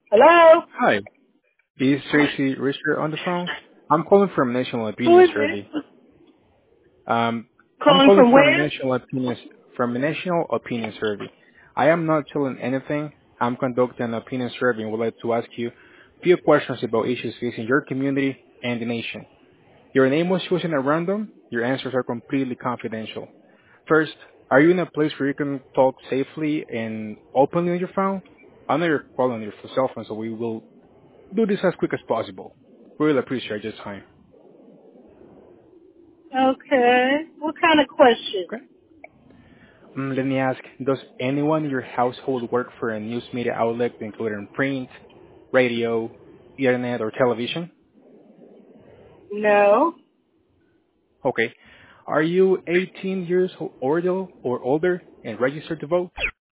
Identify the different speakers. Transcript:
Speaker 1: Hello?
Speaker 2: Hi, this is Tracy Richter on the phone. I'm calling from National
Speaker 1: Who
Speaker 2: Opinion
Speaker 1: is
Speaker 2: Survey.
Speaker 1: this?
Speaker 2: I'm
Speaker 1: Calling
Speaker 2: calling
Speaker 1: from
Speaker 2: from
Speaker 1: where?
Speaker 2: National Opinion Survey. I am not telling anything. I'm conducting an opinion survey and would like to ask you a few questions about issues facing your community and the nation. Your name was chosen at random. Your answers are completely confidential. First, are you in a place where you can talk safely and openly on your phone? I know you're calling on your cell phone, so we will do this as quick as possible. Really appreciate your time.
Speaker 1: Okay. What kind of question?
Speaker 2: Okay. Let me ask, does anyone in your household work for a news media outlet, including print, radio, internet, or television?
Speaker 1: No.
Speaker 2: Okay. Are you 18 years old or older and registered to vote?